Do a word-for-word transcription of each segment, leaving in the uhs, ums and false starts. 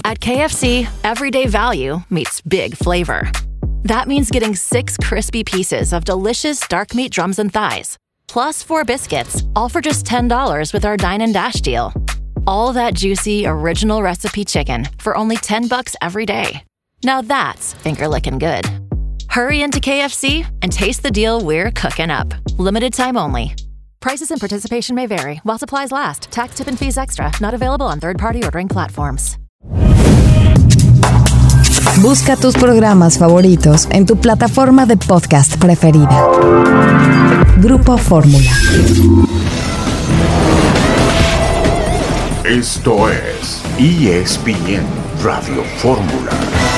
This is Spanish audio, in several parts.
At K F C, everyday value meets big flavor. That means getting six crispy pieces of delicious dark meat drums and thighs, plus four biscuits, all for just ten dollars with our Dine and Dash deal. All that juicy, original recipe chicken for only ten bucks every day. Now that's finger-licking good. Hurry into K F C and taste the deal we're cooking up. Limited time only. Prices and participation may vary while supplies last. Tax, tip, and fees extra. Not available on third-party ordering platforms. Busca tus programas favoritos en tu plataforma de podcast preferida. Grupo Fórmula. Esto es E S P N Radio Fórmula.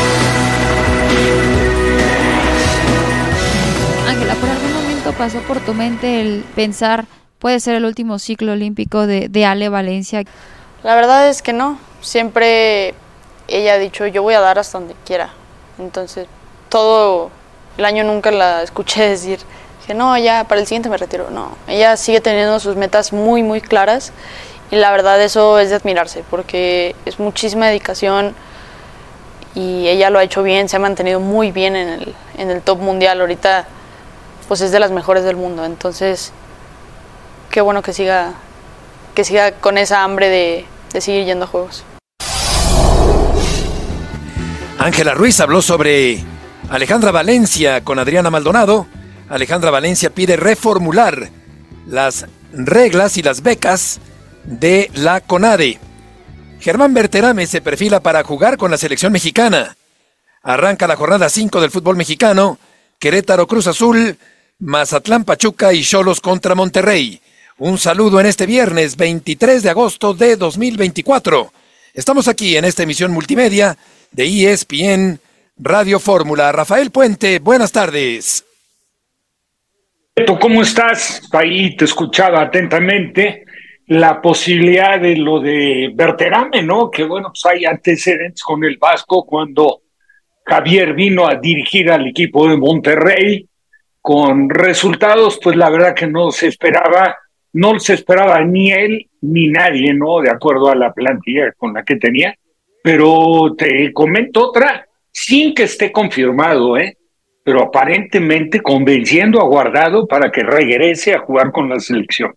Ángela, ¿por algún momento pasó por tu mente el pensar puede ser el último ciclo olímpico de, de Ale Valencia? La verdad es que no. Siempre ella ha dicho, yo voy a dar hasta donde quiera. Entonces, todo el año nunca la escuché decir que no, ya para el siguiente me retiro. No, ella sigue teniendo sus metas muy, muy claras y la verdad eso es de admirarse porque es muchísima dedicación y ella lo ha hecho bien, se ha mantenido muy bien en el, en el top mundial. Ahorita pues es de las mejores del mundo, entonces qué bueno que siga, que siga con esa hambre de, de seguir yendo a juegos. Ángela Ruiz habló sobre Alejandra Valencia con Adriana Maldonado. Alejandra Valencia pide reformular las reglas y las becas de la CONADE. Germán Berterame se perfila para jugar con la selección mexicana. Arranca la jornada cinco del fútbol mexicano. Querétaro Cruz Azul, Mazatlán Pachuca y Xolos contra Monterrey. Un saludo en este viernes veintitrés de agosto de dos mil veinticuatro. Estamos aquí en esta emisión multimedia de E S P N Radio Fórmula. Rafael Puente, buenas tardes. ¿Cómo estás? Ahí te escuchaba atentamente la posibilidad de lo de Berterame, ¿no? Que bueno, pues hay antecedentes con el Vasco cuando Javier vino a dirigir al equipo de Monterrey con resultados, pues la verdad que no se esperaba, no se esperaba ni él ni nadie, ¿no? De acuerdo a la plantilla con la que tenía. Pero te comento otra, sin que esté confirmado, ¿eh? Pero aparentemente convenciendo a Guardado para que regrese a jugar con la selección.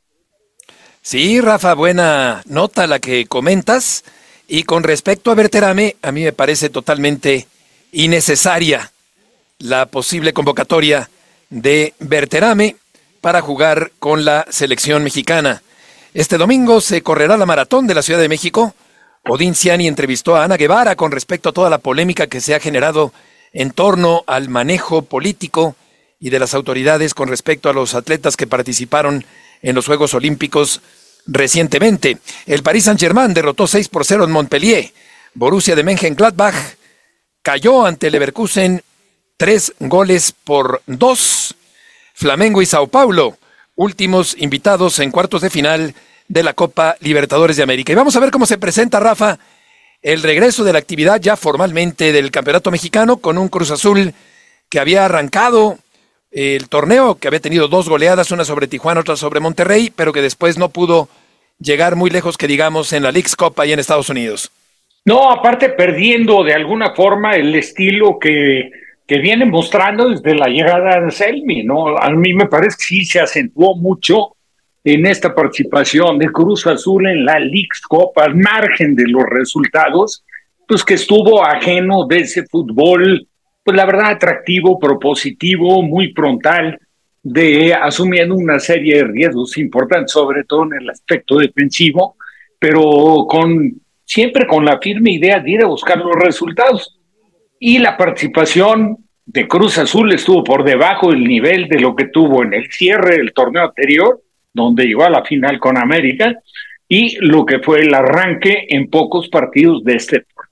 Sí, Rafa, buena nota la que comentas. Y con respecto a Berterame, a mí me parece totalmente innecesaria la posible convocatoria de Berterame para jugar con la selección mexicana. Este domingo se correrá la maratón de la Ciudad de México. Odín Ciani entrevistó a Ana Guevara con respecto a toda la polémica que se ha generado en torno al manejo político y de las autoridades con respecto a los atletas que participaron en los Juegos Olímpicos recientemente. El Paris Saint-Germain derrotó seis por cero en Montpellier. Borussia de Mönchengladbach cayó ante Leverkusen tres goles por dos. Flamengo y Sao Paulo, últimos invitados en cuartos de final de la Copa Libertadores de América. Y vamos a ver cómo se presenta, Rafa, el regreso de la actividad ya formalmente del Campeonato Mexicano con un Cruz Azul que había arrancado el torneo, que había tenido dos goleadas, una sobre Tijuana, otra sobre Monterrey, pero que después no pudo llegar muy lejos, que digamos, en la Leagues Cup ahí en Estados Unidos. No, aparte perdiendo de alguna forma el estilo que, que viene mostrando desde la llegada de Anselmi, ¿no? A mí me parece que sí se acentuó mucho en esta participación de Cruz Azul en la Leagues Cup, al margen de los resultados, pues que estuvo ajeno de ese fútbol, pues la verdad atractivo, propositivo, muy frontal, de asumiendo una serie de riesgos importantes, sobre todo en el aspecto defensivo, pero con siempre con la firme idea de ir a buscar los resultados. Y la participación de Cruz Azul estuvo por debajo del nivel de lo que tuvo en el cierre del torneo anterior, donde llegó a la final con América, y lo que fue el arranque en pocos partidos de este torneo.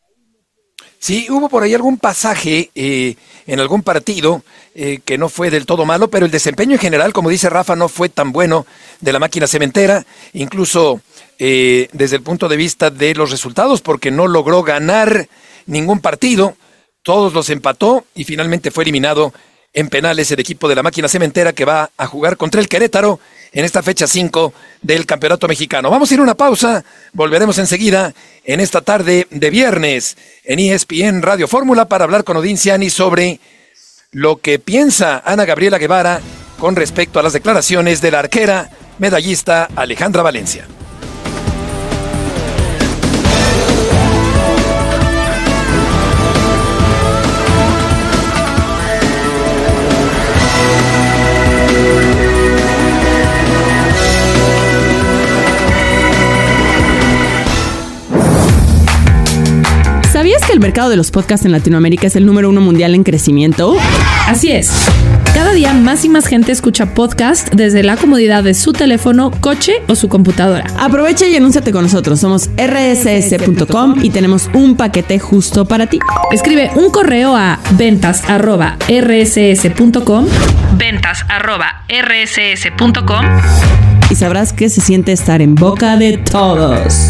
Sí, hubo por ahí algún pasaje eh, en algún partido eh, que no fue del todo malo, pero el desempeño en general, como dice Rafa, no fue tan bueno de la máquina cementera, incluso eh, desde el punto de vista de los resultados, porque no logró ganar ningún partido, todos los empató y finalmente fue eliminado en penales el equipo de la máquina cementera, que va a jugar contra el Querétaro en esta fecha cinco del Campeonato Mexicano. Vamos a ir a una pausa, volveremos enseguida en esta tarde de viernes en E S P N Radio Fórmula para hablar con Odín Ciani sobre lo que piensa Ana Gabriela Guevara con respecto a las declaraciones de la arquera medallista Alejandra Valencia. ¿Sabías que el mercado de los podcasts en Latinoamérica es el número uno mundial en crecimiento? Así es. Cada día más y más gente escucha podcast desde la comodidad de su teléfono, coche o su computadora. Aprovecha y anúnciate con nosotros. Somos erre ese ese punto com y tenemos un paquete justo para ti. Escribe un correo a ventas arroba erre ese ese punto com, ventas arroba erre ese ese punto com y sabrás que se siente estar en boca de todos.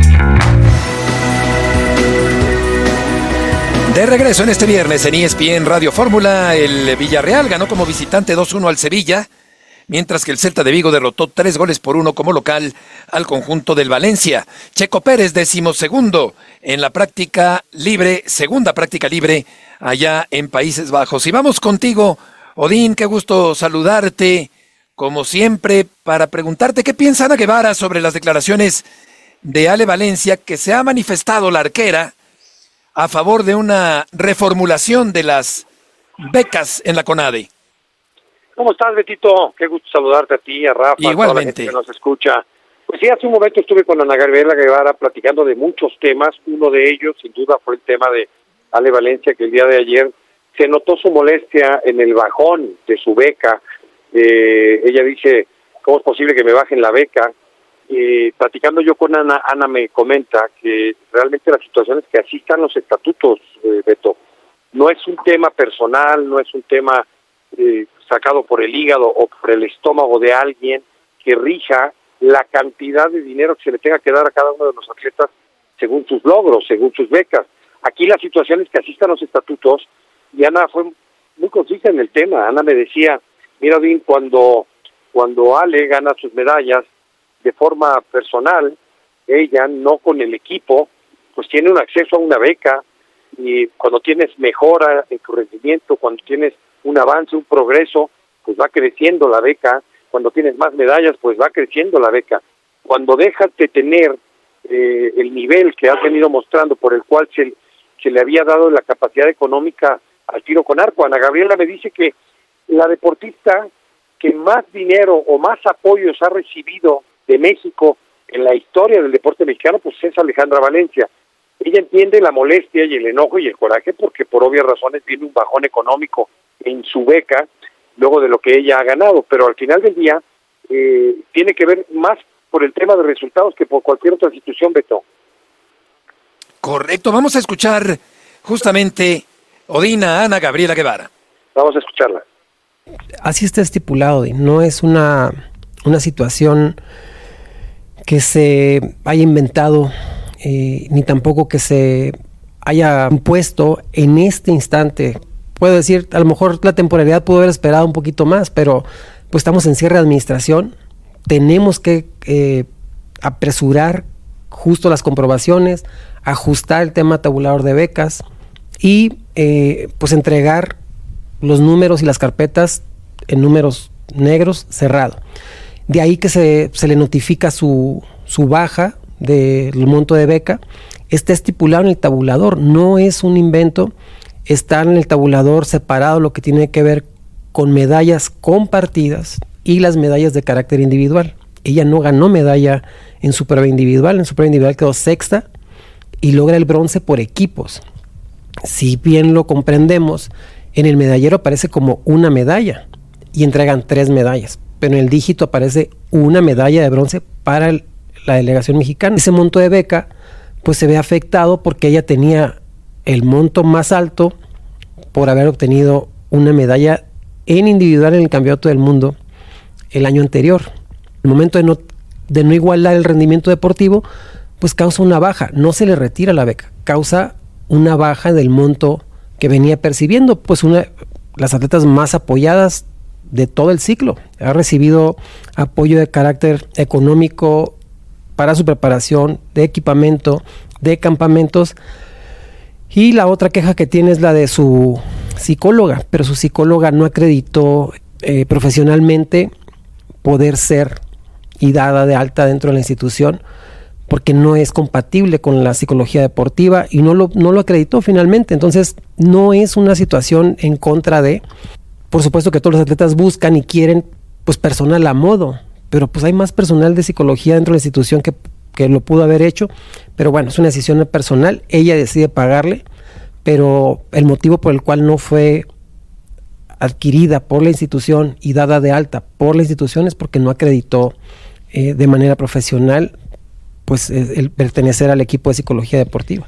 De regreso en este viernes en E S P N Radio Fórmula, el Villarreal ganó como visitante dos uno al Sevilla, mientras que el Celta de Vigo derrotó tres goles por uno como local al conjunto del Valencia. Checo Pérez, decimosegundo en la práctica libre, segunda práctica libre allá en Países Bajos. Y vamos contigo, Odín, qué gusto saludarte, como siempre, para preguntarte qué piensa Ana Guevara sobre las declaraciones de Ale Valencia, que se ha manifestado la arquera a favor de una reformulación de las becas en la CONADE. ¿Cómo estás, Betito? Qué gusto saludarte a ti, a Rafa, igualmente, a toda la gente que nos escucha. Pues sí, hace un momento estuve con Ana Gabriela Guevara platicando de muchos temas. Uno de ellos, sin duda, fue el tema de Ale Valencia, que el día de ayer se notó su molestia en el bajón de su beca. Eh, ella dice, ¿cómo es posible que me bajen la beca? Eh, platicando yo con Ana, Ana me comenta que realmente la situación es que así están los estatutos, eh, Beto. No es un tema personal, no es un tema eh, sacado por el hígado o por el estómago de alguien que rija la cantidad de dinero que se le tenga que dar a cada uno de los atletas según sus logros, según sus becas. Aquí la situación es que así están los estatutos y Ana fue muy concisa en el tema. Ana me decía, mira, Odín, cuando, cuando Ale gana sus medallas de forma personal, ella, no con el equipo, pues tiene un acceso a una beca, y cuando tienes mejora en tu rendimiento, cuando tienes un avance, un progreso, pues va creciendo la beca, cuando tienes más medallas, pues va creciendo la beca. Cuando dejas de tener eh, el nivel que has venido mostrando, por el cual se, se le había dado la capacidad económica al tiro con arco, Ana Gabriela me dice que la deportista que más dinero o más apoyos ha recibido de México en la historia del deporte mexicano, pues es Alejandra Valencia. Ella entiende la molestia y el enojo y el coraje porque por obvias razones viene un bajón económico en su beca luego de lo que ella ha ganado, pero al final del día eh, tiene que ver más por el tema de resultados que por cualquier otra institución, Beto. Correcto, vamos a escuchar justamente Odina Ana Gabriela Guevara. Vamos a escucharla. Así está estipulado, no es una, una situación que se haya inventado, eh, ni tampoco que se haya impuesto en este instante. Puedo decir, a lo mejor la temporalidad pudo haber esperado un poquito más, pero pues estamos en cierre de administración, tenemos que eh, apresurar justo las comprobaciones, ajustar el tema tabulador de becas y eh, pues entregar los números y las carpetas en números negros cerrado. De ahí que se, se le notifica su, su baja del monto de beca. Está estipulado en el tabulador, no es un invento, está en el tabulador separado lo que tiene que ver con medallas compartidas y las medallas de carácter individual. Ella no ganó medalla en su prueba individual, en su prueba individual quedó sexta y logra el bronce por equipos. Si bien lo comprendemos, en el medallero aparece como una medalla y entregan tres medallas, pero en el dígito aparece una medalla de bronce para el, la delegación mexicana. Ese monto de beca pues se ve afectado porque ella tenía el monto más alto por haber obtenido una medalla en individual en el Campeonato del Mundo el año anterior. El momento de no, de no igualar el rendimiento deportivo pues causa una baja, no se le retira la beca, causa una baja del monto que venía percibiendo, pues una, las atletas más apoyadas de todo el ciclo. Ha recibido apoyo de carácter económico para su preparación, de equipamiento, de campamentos. Y la otra queja que tiene es la de su psicóloga, pero su psicóloga no acreditó eh, profesionalmente poder ser y dada de alta dentro de la institución, porque no es compatible con la psicología deportiva y no lo, no lo acreditó finalmente. Entonces no es una situación en contra de, por supuesto que todos los atletas buscan y quieren pues personal a modo, pero pues hay más personal de psicología dentro de la institución que, que lo pudo haber hecho, pero bueno, es una decisión personal, ella decide pagarle, pero el motivo por el cual no fue adquirida por la institución y dada de alta por la institución es porque no acreditó eh, de manera profesional pues el pertenecer al equipo de psicología deportiva.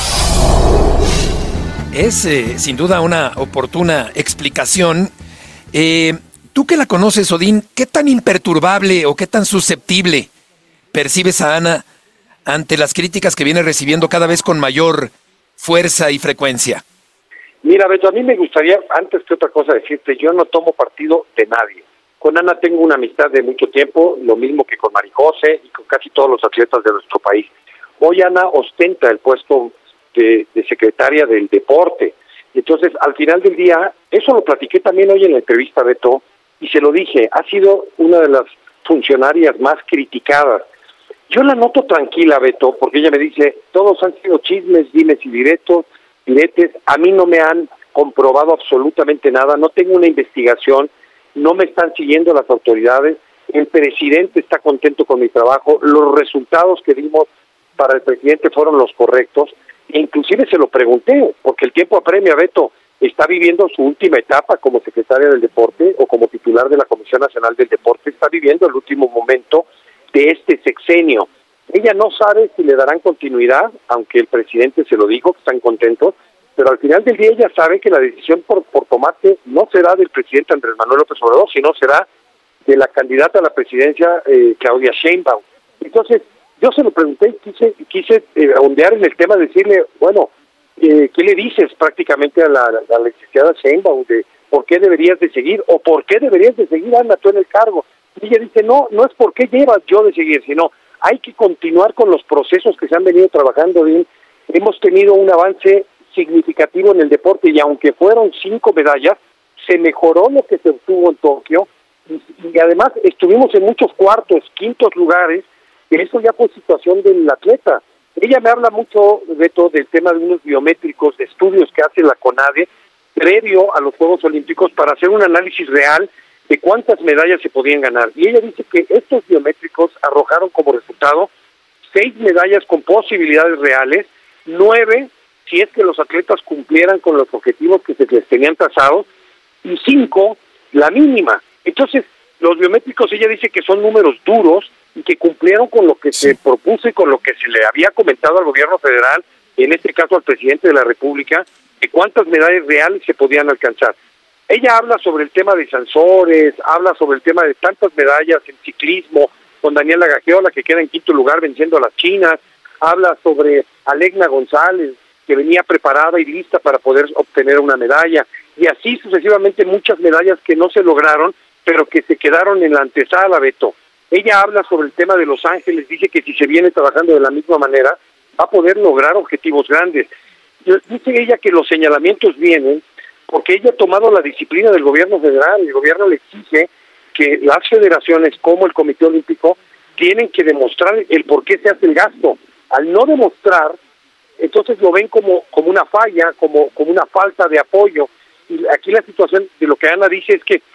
Es eh, sin duda una oportuna explicación. Eh, tú que la conoces, Odín, ¿qué tan imperturbable o qué tan susceptible percibes a Ana ante las críticas que viene recibiendo cada vez con mayor fuerza y frecuencia? Mira, Beto, a mí me gustaría, antes que otra cosa, decirte, yo no tomo partido de nadie. Con Ana tengo una amistad de mucho tiempo, lo mismo que con Marijose y con casi todos los atletas de nuestro país. Hoy Ana ostenta el puesto de, de secretaria del deporte. Entonces, al final del día, eso lo platiqué también hoy en la entrevista, Beto, y se lo dije, ha sido una de las funcionarias más criticadas. Yo la noto tranquila, Beto, porque ella me dice, todos han sido chismes, dimes y directos, diretes, a mí no me han comprobado absolutamente nada, no tengo una investigación, no me están siguiendo las autoridades, el presidente está contento con mi trabajo, los resultados que dimos para el presidente fueron los correctos, e inclusive se lo pregunté, porque el tiempo apremia, Beto, está viviendo su última etapa como secretaria del deporte o como titular de la Comisión Nacional del Deporte, está viviendo el último momento de este sexenio. Ella no sabe si le darán continuidad, aunque el presidente se lo dijo, que están contentos, pero al final del día ella sabe que la decisión por, por tomarse no será del presidente Andrés Manuel López Obrador, sino será de la candidata a la presidencia, eh, Claudia Sheinbaum. Entonces, yo se lo pregunté y quise, quise eh, ondear en el tema, decirle, bueno, eh, ¿qué le dices prácticamente a la, a la licenciada Sheinbaum de por qué deberías de seguir o por qué deberías de seguir, Ana, tú en el cargo? Y ella dice, no, no es por qué llevas yo de seguir, sino hay que continuar con los procesos que se han venido trabajando bien. Hemos tenido un avance significativo en el deporte y aunque fueron cinco medallas, se mejoró lo que se obtuvo en Tokio y, y además estuvimos en muchos cuartos, quintos lugares, y eso ya fue situación del atleta. Ella me habla mucho, Beto, del tema de unos biométricos, de estudios que hace la CONADE previo a los Juegos Olímpicos para hacer un análisis real de cuántas medallas se podían ganar. Y ella dice que estos biométricos arrojaron como resultado seis medallas con posibilidades reales, nueve si es que los atletas cumplieran con los objetivos que se les tenían trazados, y cinco, la mínima. Entonces, los biométricos, ella dice que son números duros y que cumplieron con lo que se propuso y con lo que se le había comentado al gobierno federal, en este caso al presidente de la República, de cuántas medallas reales se podían alcanzar. Ella habla sobre el tema de Sansores, habla sobre el tema de tantas medallas en ciclismo, con Daniela Gagiola, que queda en quinto lugar venciendo a las chinas, habla sobre Alegna González, que venía preparada y lista para poder obtener una medalla, y así sucesivamente muchas medallas que no se lograron, pero que se quedaron en la antesala, Beto. Ella habla sobre el tema de Los Ángeles, dice que si se viene trabajando de la misma manera, va a poder lograr objetivos grandes. Dice ella que los señalamientos vienen porque ella ha tomado la disciplina del gobierno federal, el gobierno le exige que las federaciones como el Comité Olímpico tienen que demostrar el por qué se hace el gasto. Al no demostrar, entonces lo ven como, como una falla, como, como una falta de apoyo. Y aquí la situación de lo que Ana dice es que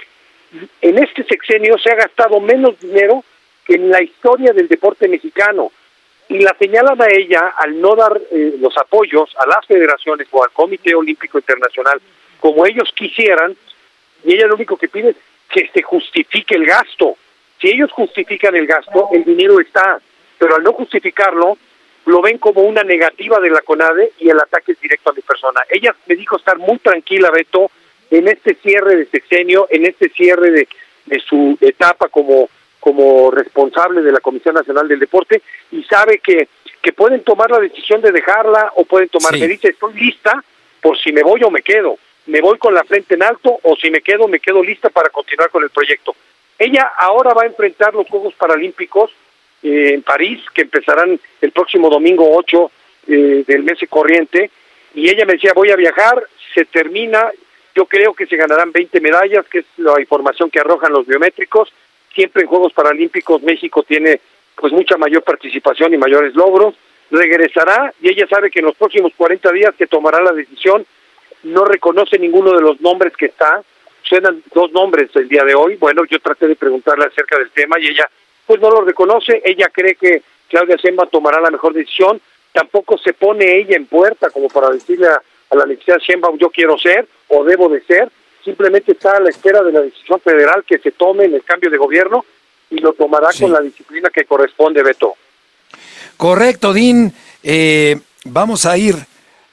en este sexenio se ha gastado menos dinero que en la historia del deporte mexicano. Y la señalan a ella al no dar eh, los apoyos a las federaciones o al Comité Olímpico Internacional como ellos quisieran, y ella lo único que pide es que se justifique el gasto. Si ellos justifican el gasto, el dinero está, pero al no justificarlo, lo ven como una negativa de la CONADE y el ataque es directo a mi persona. Ella me dijo estar muy tranquila, Beto, en este cierre de sexenio, en este cierre de, de su etapa como, como responsable de la Comisión Nacional del Deporte, y sabe que, que pueden tomar la decisión de dejarla o pueden tomar, sí. Me dice, estoy lista por si me voy o me quedo. me voy con la frente en alto o si me quedo, me quedo lista para continuar con el proyecto. Ella ahora va a enfrentar los Juegos Paralímpicos eh, en París, que empezarán el próximo domingo ocho eh, del mes corriente, y ella me decía, voy a viajar, se termina, yo creo que se ganarán veinte medallas, que es la información que arrojan los biométricos. Siempre en Juegos Paralímpicos México tiene pues mucha mayor participación y mayores logros. Regresará y ella sabe que en los próximos cuarenta días que tomará la decisión. No reconoce ninguno de los nombres que está, suenan dos nombres el día de hoy. Bueno, yo traté de preguntarle acerca del tema y ella pues no lo reconoce. Ella cree que Claudia Sheinbaum tomará la mejor decisión. Tampoco se pone ella en puerta como para decirle a, a la licenciada Sheinbaum yo quiero ser o debo de ser. Simplemente está a la espera de la decisión federal que se tome en el cambio de gobierno y lo tomará sí. con la disciplina que corresponde, Beto. Correcto, Dean. Eh, vamos a ir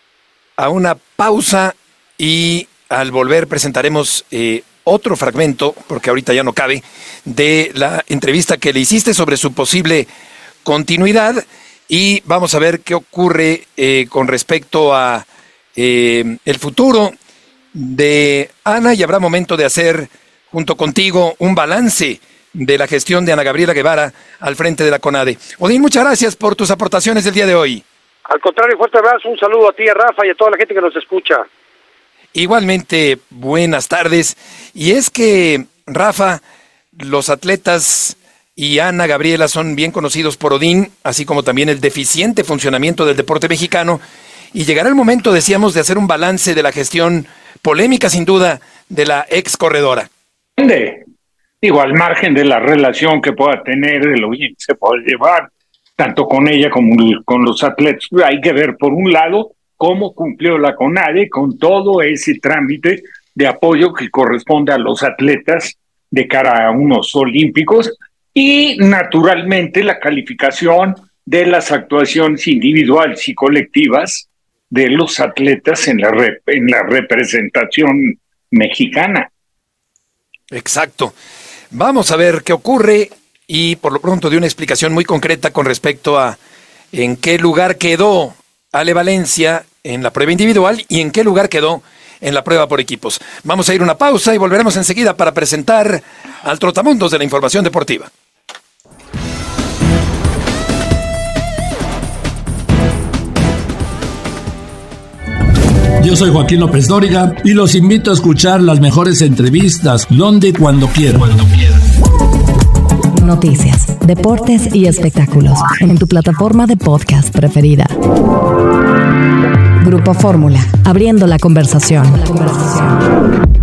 a una pausa y al volver presentaremos eh, otro fragmento, porque ahorita ya no cabe, de la entrevista que le hiciste sobre su posible continuidad y vamos a ver qué ocurre eh, con respecto a eh, el futuro de Ana y habrá momento de hacer junto contigo un balance de la gestión de Ana Gabriela Guevara al frente de la CONADE. Odín, muchas gracias por tus aportaciones del día de hoy. Al contrario, fuerte abrazo, un saludo a ti, a Rafa y a toda la gente que nos escucha. Igualmente, buenas tardes. Y es que, Rafa, los atletas y Ana Gabriela son bien conocidos por Odín, así como también el deficiente funcionamiento del deporte mexicano. Y llegará el momento, decíamos, de hacer un balance de la gestión polémica, sin duda, de la ex corredora. Digo, al margen de la relación que pueda tener, de lo bien que se puede llevar, tanto con ella como con los atletas, hay que ver, por un lado, cómo cumplió la CONADE con todo ese trámite de apoyo que corresponde a los atletas de cara a unos olímpicos y, naturalmente, la calificación de las actuaciones individuales y colectivas de los atletas en la, rep- en la representación mexicana. Exacto. Vamos a ver qué ocurre y por lo pronto de una explicación muy concreta con respecto a en qué lugar quedó Ale Valencia en la prueba individual y en qué lugar quedó en la prueba por equipos. Vamos a ir a una pausa y volveremos enseguida para presentar al Trotamundos de la información deportiva. Yo soy Joaquín López Dóriga y los invito a escuchar las mejores entrevistas donde y cuando quieran. Cuando quieran. Noticias, deportes y espectáculos en tu plataforma de podcast preferida. Grupo Fórmula, abriendo la conversación. La conversación.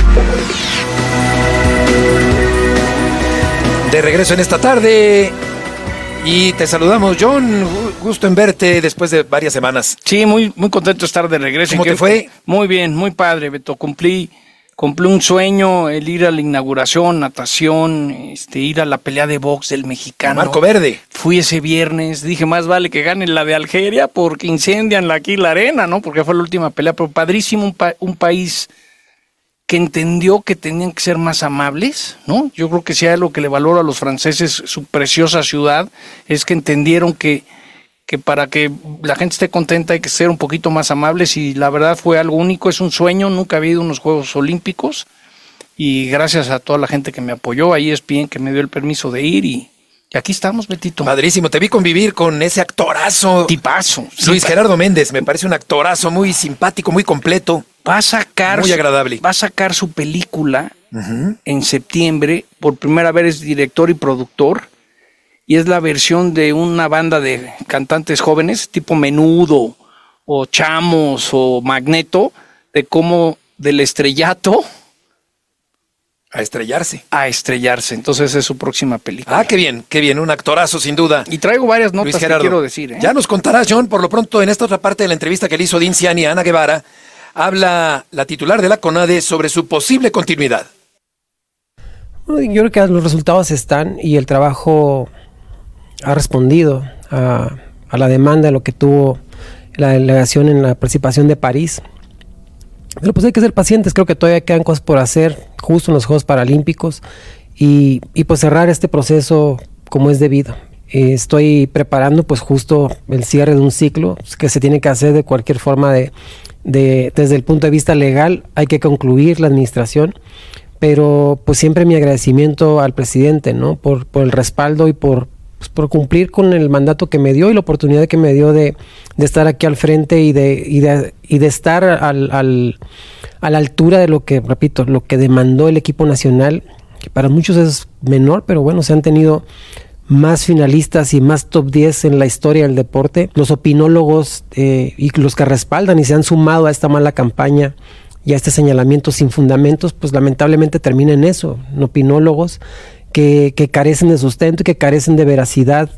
De regreso en esta tarde y te saludamos, John. Gusto en verte después de varias semanas. Sí, muy, muy contento de estar de regreso. ¿Cómo te fue? Muy bien, muy padre, Beto. Cumplí, cumplí un sueño, el ir a la inauguración, natación, este, ir a la pelea de box del mexicano. Marco Verde. Fui ese viernes, dije, más vale que gane la de Algeria porque incendian aquí la arena, ¿no? Porque fue la última pelea, pero padrísimo, un, pa- un país que entendió que tenían que ser más amables, ¿no? Yo creo que si hay algo que le valoro a los franceses, su preciosa ciudad, es que entendieron que, que para que la gente esté contenta hay que ser un poquito más amables y la verdad fue algo único, es un sueño, nunca ha habido unos Juegos Olímpicos y gracias a toda la gente que me apoyó, a E S P N que me dio el permiso de ir y, y aquí estamos, Betito. Padrísimo, te vi convivir con ese actorazo. Tipazo. Luis sí, Gerardo Méndez, me parece un actorazo muy simpático, muy completo. Va a sacar, muy agradable. Va a sacar su película uh-huh. en septiembre. Por primera vez es director y productor. Y es la versión de una banda de cantantes jóvenes, tipo Menudo, o Chamos, o Magneto, de cómo del estrellato a estrellarse. A estrellarse. Entonces es su próxima película. Ah, qué bien, qué bien. Un actorazo, sin duda. Y traigo varias notas que quiero decir. ¿eh? Ya nos contarás, John, por lo pronto, en esta otra parte de la entrevista que le hizo Dean Ciani a Ana Guevara, habla la titular de la CONADE sobre su posible continuidad. Bueno, yo creo que los resultados están y el trabajo ha respondido a, a la demanda de lo que tuvo la delegación en la participación de París. Pero pues hay que ser pacientes, creo que todavía quedan cosas por hacer justo en los Juegos Paralímpicos y, y pues cerrar este proceso como es debido. Eh, estoy preparando pues justo el cierre de un ciclo que se tiene que hacer de cualquier forma de de, desde el punto de vista legal hay que concluir la administración, pero pues siempre mi agradecimiento al presidente, ¿no? Por, por el respaldo y por, pues, por cumplir con el mandato que me dio y la oportunidad que me dio de, de estar aquí al frente y de, y de, y de estar al, al, a la altura de lo que, repito, lo que demandó el equipo nacional, que para muchos es menor, pero bueno, se han tenido más finalistas y más top diez en la historia del deporte. Los opinólogos eh, y los que respaldan y se han sumado a esta mala campaña y a este señalamiento sin fundamentos, pues lamentablemente termina en eso, en opinólogos que, que carecen de sustento y que carecen de veracidad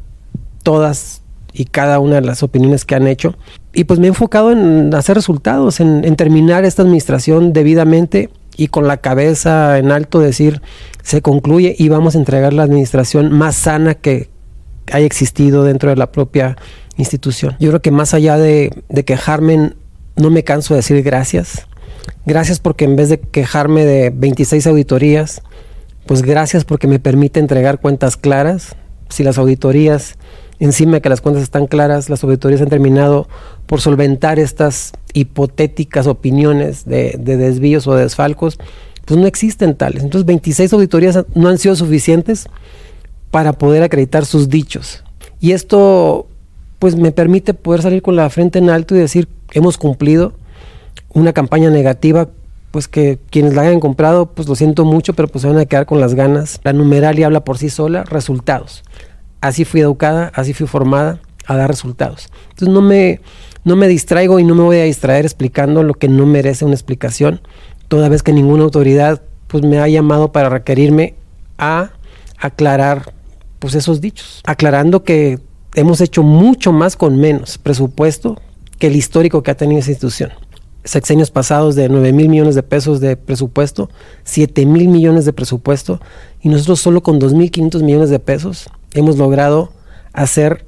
todas y cada una de las opiniones que han hecho. Y pues me he enfocado en hacer resultados, en, en terminar esta administración debidamente y con la cabeza en alto, decir, se concluye y vamos a entregar la administración más sana que haya existido dentro de la propia institución. Yo creo que más allá de, de quejarme, no me canso de decir gracias. Gracias porque en vez de quejarme de veintiséis auditorías, pues gracias porque me permite entregar cuentas claras. Si las auditorías, encima de que las cuentas están claras, las auditorías han terminado por solventar estas hipotéticas opiniones de, de desvíos o de desfalcos, pues no existen tales. Entonces veintiséis auditorías no han sido suficientes para poder acreditar sus dichos. Y esto pues me permite poder salir con la frente en alto y decir, hemos cumplido una campaña negativa, pues que quienes la hayan comprado, pues lo siento mucho, pero pues se van a quedar con las ganas. La numeralia habla por sí sola, resultados. Así fui educada, así fui formada a dar resultados. Entonces no me, no me distraigo y no me voy a distraer explicando lo que no merece una explicación, toda vez que ninguna autoridad pues me ha llamado para requerirme a aclarar pues esos dichos, aclarando que hemos hecho mucho más con menos presupuesto que el histórico que ha tenido esa institución. Sexenios pasados de nueve mil millones de pesos de presupuesto, siete mil millones de presupuesto, y nosotros solo con dos mil quinientos millones de pesos hemos logrado hacer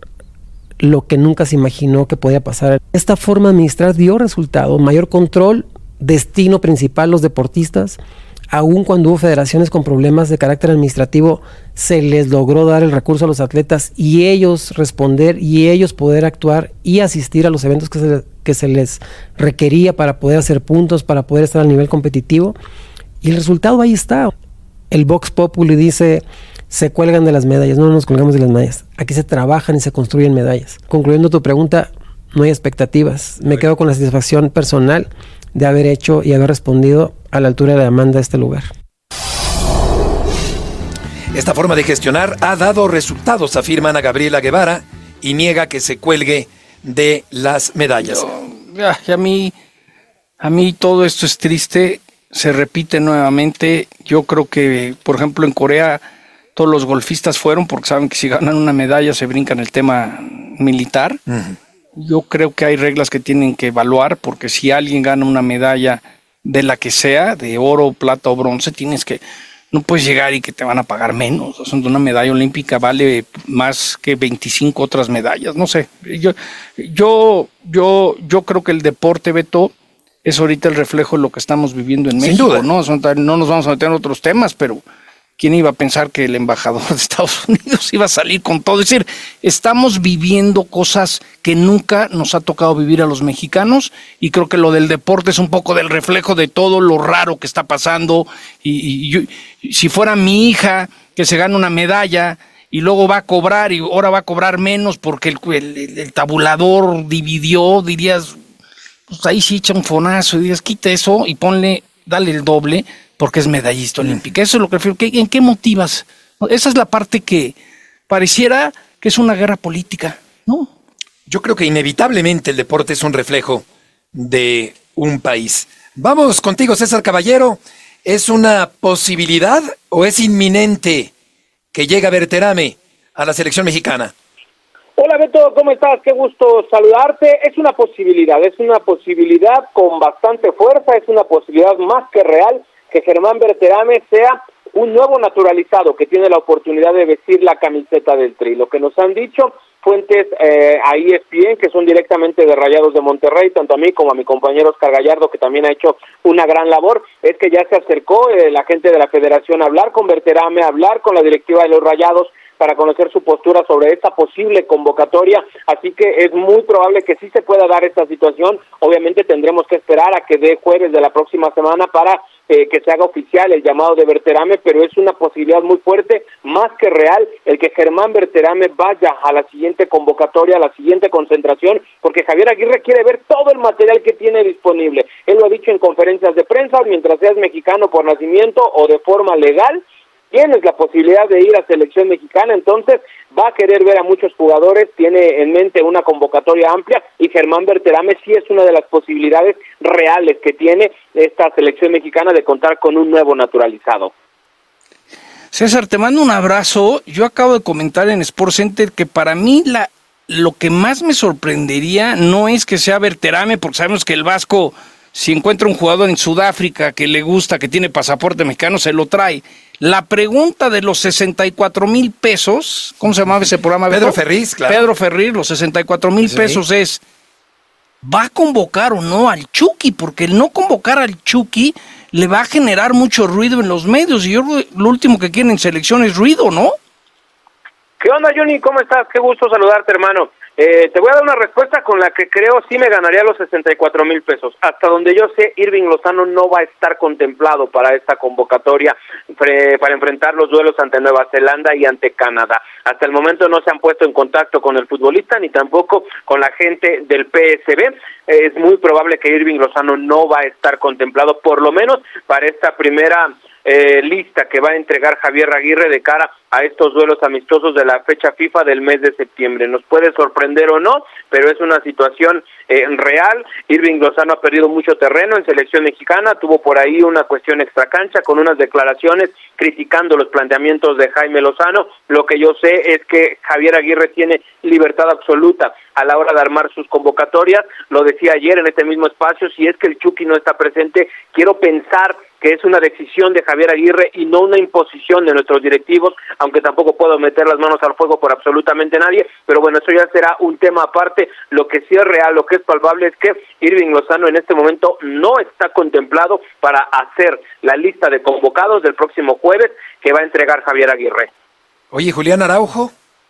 lo que nunca se imaginó que podía pasar. Esta forma de administrar dio resultado, mayor control, destino principal los deportistas. Aun cuando hubo federaciones con problemas de carácter administrativo, se les logró dar el recurso a los atletas y ellos responder y ellos poder actuar y asistir a los eventos que se, que se les requería para poder hacer puntos, para poder estar al nivel competitivo. Y el resultado ahí está. El Vox Populi dice, se cuelgan de las medallas. No nos colgamos de las medallas. Aquí se trabajan y se construyen medallas. Concluyendo tu pregunta, no hay expectativas. Me quedo con la satisfacción personal de haber hecho y haber respondido a la altura de la demanda de este lugar. Esta forma de gestionar ha dado resultados, afirma Ana Gabriela Guevara, y niega que se cuelgue de las medallas. Yo, a mí, a mí todo esto es triste, se repite nuevamente. Yo creo que, por ejemplo, en Corea todos los golfistas fueron porque saben que si ganan una medalla se brincan el tema militar. Uh-huh. Yo creo que hay reglas que tienen que evaluar, porque si alguien gana una medalla de la que sea, de oro, plata o bronce, tienes que, no puedes llegar y que te van a pagar menos. O sea, una medalla olímpica vale más que veinticinco otras medallas, no sé. Yo, yo, yo, yo creo que el deporte, Beto, es ahorita el reflejo de lo que estamos viviendo en México. Sin duda. ¿no? No nos vamos a meter en otros temas, pero ¿quién iba a pensar que el embajador de Estados Unidos iba a salir con todo? Es decir, estamos viviendo cosas que nunca nos ha tocado vivir a los mexicanos, y creo que lo del deporte es un poco del reflejo de todo lo raro que está pasando. Y, y, y yo, si fuera mi hija que se gana una medalla y luego va a cobrar y ahora va a cobrar menos porque el, el, el tabulador dividió, dirías, pues ahí sí echa un fonazo y dirías, quita eso y ponle, dale el doble, porque es medallista olímpica. Eso es lo que refiero. ¿En qué motivas? Esa es la parte que pareciera que es una guerra política, ¿no? Yo creo que inevitablemente el deporte es un reflejo de un país. Vamos contigo, César Caballero. ¿Es una posibilidad o es inminente que llegue Berterame a la selección mexicana? Hola Beto, ¿cómo estás? Qué gusto saludarte. Es una posibilidad, es una posibilidad con bastante fuerza, es una posibilidad más que real que Germán Berterame sea un nuevo naturalizado que tiene la oportunidad de vestir la camiseta del Tri. Lo que nos han dicho fuentes eh, a E S P N, que son directamente de Rayados de Monterrey, tanto a mí como a mi compañero Oscar Gallardo, que también ha hecho una gran labor, es que ya se acercó eh, la gente de la federación a hablar con Berterame, a hablar con la directiva de los Rayados, para conocer su postura sobre esta posible convocatoria, así que es muy probable que sí se pueda dar esta situación. Obviamente tendremos que esperar a que dé jueves de la próxima semana para eh, que se haga oficial el llamado de Berterame, pero es una posibilidad muy fuerte, más que real, el que Germán Berterame vaya a la siguiente convocatoria, a la siguiente concentración, porque Javier Aguirre quiere ver todo el material que tiene disponible. Él lo ha dicho en conferencias de prensa: mientras seas mexicano por nacimiento o de forma legal, tienes la posibilidad de ir a selección mexicana. Entonces va a querer ver a muchos jugadores, tiene en mente una convocatoria amplia, y Germán Berterame sí es una de las posibilidades reales que tiene esta selección mexicana de contar con un nuevo naturalizado. César, te mando un abrazo. Yo acabo de comentar en Sports Center que para mí la, lo que más me sorprendería no es que sea Berterame, porque sabemos que el Vasco, si encuentra un jugador en Sudáfrica que le gusta, que tiene pasaporte mexicano, se lo trae. La pregunta de los sesenta y cuatro mil pesos, ¿cómo se llamaba ese programa? Pedro Ferriz, claro. Pedro Ferriz, los sesenta y cuatro mil pesos es, ¿va a convocar o no al Chucky? Porque el no convocar al Chucky le va a generar mucho ruido en los medios, y yo lo último que quieren en selección es ruido, ¿no? ¿Qué onda, Johnny? ¿Cómo estás? Qué gusto saludarte, hermano. Eh, te voy a dar una respuesta con la que creo sí me ganaría los sesenta y cuatro mil pesos. Hasta donde yo sé, Irving Lozano no va a estar contemplado para esta convocatoria, pre, para enfrentar los duelos ante Nueva Zelanda y ante Canadá. Hasta el momento no se han puesto en contacto con el futbolista, ni tampoco con la gente del P S B. Es muy probable que Irving Lozano no va a estar contemplado, por lo menos para esta primera eh, lista que va a entregar Javier Aguirre de cara a estos duelos amistosos de la fecha FIFA del mes de septiembre. Nos puede sorprender o no, pero es una situación eh, real. Irving Lozano ha perdido mucho terreno en selección mexicana, tuvo por ahí una cuestión extracancha con unas declaraciones criticando los planteamientos de Jaime Lozano. Lo que yo sé es que Javier Aguirre tiene libertad absoluta a la hora de armar sus convocatorias. Lo decía ayer en este mismo espacio: si es que el Chucky no está presente, quiero pensar que es una decisión de Javier Aguirre y no una imposición de nuestros directivos, aunque tampoco puedo meter las manos al fuego por absolutamente nadie, pero bueno, eso ya será un tema aparte. Lo que sí es real, lo que es palpable, es que Irving Lozano en este momento no está contemplado para hacer la lista de convocados del próximo jueves que va a entregar Javier Aguirre. Oye, Julián Araujo.